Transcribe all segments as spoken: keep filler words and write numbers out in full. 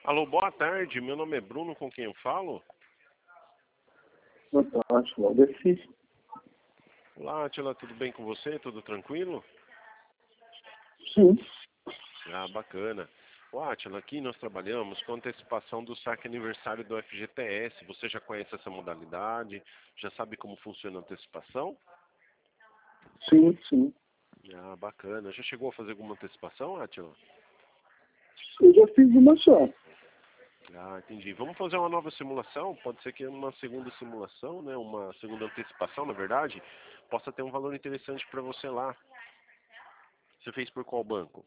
Alô, boa tarde. Meu nome é Bruno, com quem eu falo? Boa tarde, Valdeci. Olá, Atila, tudo bem com você? Tudo tranquilo? Sim. Ah, bacana. Ô, Atila, aqui nós trabalhamos com antecipação do saque aniversário do F G T S. Você já conhece essa modalidade? Já sabe como funciona a antecipação? Sim, sim. Ah, bacana. Já chegou a fazer alguma antecipação, Atila? Eu já fiz uma só. Ah, entendi. Vamos fazer uma nova simulação? Pode ser que uma segunda simulação, né? Uma segunda antecipação, na verdade, possa ter um valor interessante para você lá. Você fez por qual banco?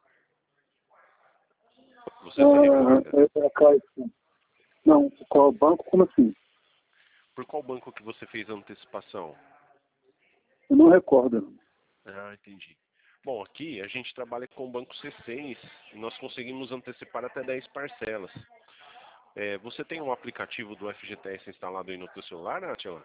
Você se Ah, recorda? é a Caixa. Não, qual banco? Como assim? Por qual banco que você fez a antecipação? Eu não recordo. Ah, entendi. Bom, aqui a gente trabalha com o Banco C seis e nós conseguimos antecipar até dez parcelas. É, você tem um aplicativo do F G T S instalado aí no seu celular, Atila?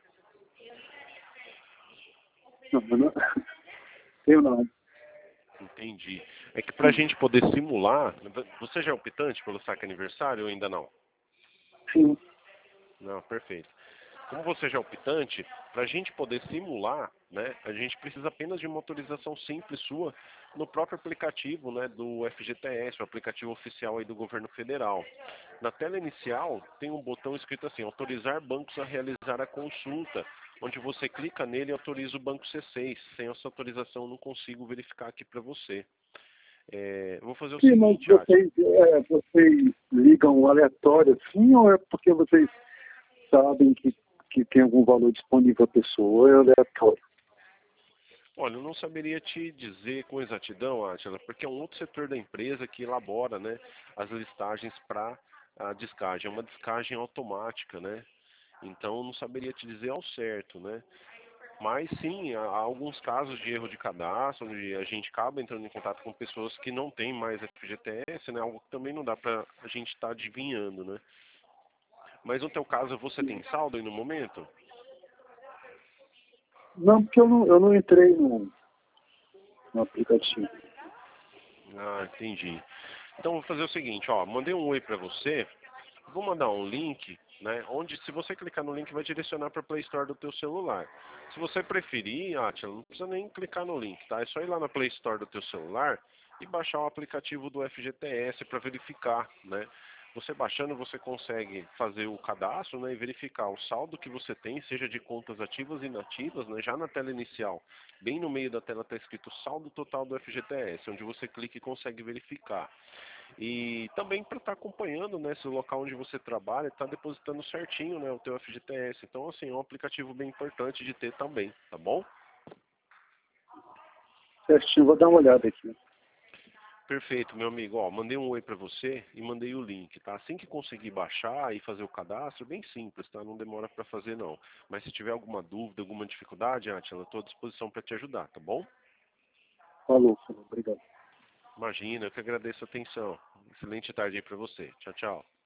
Não, eu não. Eu não. Entendi. É que para a gente poder simular, você já é optante pelo saque aniversário ou ainda não? Sim. Não, perfeito. Como você já é optante, para a gente poder simular, né, a gente precisa apenas de uma autorização simples sua no próprio aplicativo, né, do F G T S, o aplicativo oficial aí do governo federal. Na tela inicial tem um botão escrito assim, autorizar bancos a realizar a consulta, onde você clica nele e autoriza o banco C seis. Sem essa autorização eu não consigo verificar aqui para você. É, eu vou fazer o Sim, mas seguinte, Ati. vocês, é, vocês ligam aleatório assim ou é porque vocês sabem que, que tem algum valor disponível a pessoa ou é aleatório? Olha, eu não saberia te dizer com exatidão, Átila, porque é um outro setor da empresa que elabora, né, as listagens para a descagem. É uma descagem automática, né? Então, eu não saberia te dizer ao certo, né? Mas sim, há alguns casos de erro de cadastro, onde a gente acaba entrando em contato com pessoas que não têm mais F G T S, né? Algo que também não dá para a gente estar adivinhando, né? Mas no teu caso, você tem saldo aí no momento? Não, porque eu não, eu não entrei no, no aplicativo. Ah, entendi. Então, vou fazer o seguinte, ó, mandei um oi para você. Vou mandar um link, né, onde se você clicar no link vai direcionar para a Play Store do teu celular. Se você preferir, Atila, não precisa nem clicar no link, tá? É só ir lá na Play Store do teu celular e baixar o aplicativo do F G T S para verificar, né? Você baixando, você consegue fazer o cadastro, né, e verificar o saldo que você tem, seja de contas ativas e inativas, né, já na tela inicial. Bem no meio da tela está escrito saldo total do F G T S, onde você clica e consegue verificar. E também para estar acompanhando, né, se o local onde você trabalha está depositando certinho, né, o teu F G T S. Então, assim, é um aplicativo bem importante de ter também, tá bom? Certinho, vou dar uma olhada aqui. Perfeito, meu amigo. Ó, mandei um oi para você e mandei o link, tá? Assim que conseguir baixar e fazer o cadastro, bem simples, tá? Não demora para fazer, não. Mas se tiver alguma dúvida, alguma dificuldade, Atila, estou à disposição para te ajudar, tá bom? Falou, falou. Obrigado. Imagina, eu que agradeço a atenção. Excelente tarde aí para você. Tchau, tchau.